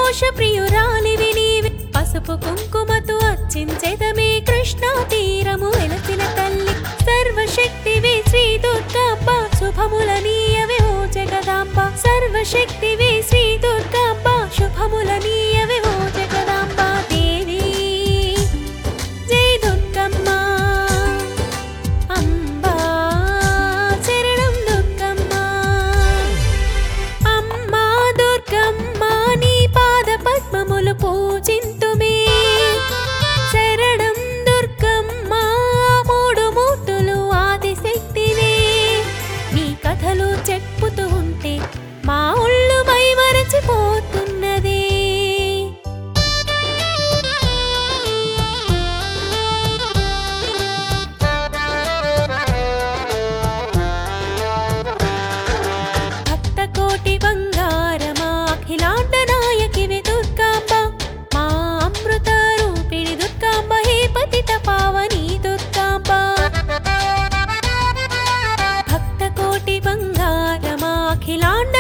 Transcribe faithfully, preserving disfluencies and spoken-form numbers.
పరమోష ప్రియురాలివి నీవే పసుపు కుంకుమతో అర్చించెదమే కృష్ణా తీరము వెలసిన తల్లి సర్వశక్తివే శ్రీ దుర్గాంబ శుభములనీయవే ఓ జగదాంబ సర్వశక్తివే శ్రీ దుర్గాంబ శుభములనీయవే ఓ జగదాంబ దేవి జై దుర్గమ్మ అంబా శరణం దుర్గమ్మ అమ్మా దుర్గమ్మ నీ పాద పద్మములు పూజింతుమే శరణం దుర్గమ్మ మూడు మూర్తులు ఆదిశక్తివే నీ కథలు చెప్పుతూ ఉంటే మా ఒళ్ళు మై మరచిపోతున్నదే భక్త కోటి బంగారమా అఖిలాండ నాయకివే దుర్గాంబ మా అమృత రూపిణి దుర్గాంబ హే పతిత పావని దుర్గాంబ భక్త కోటి బంగారమా అఖిలాండ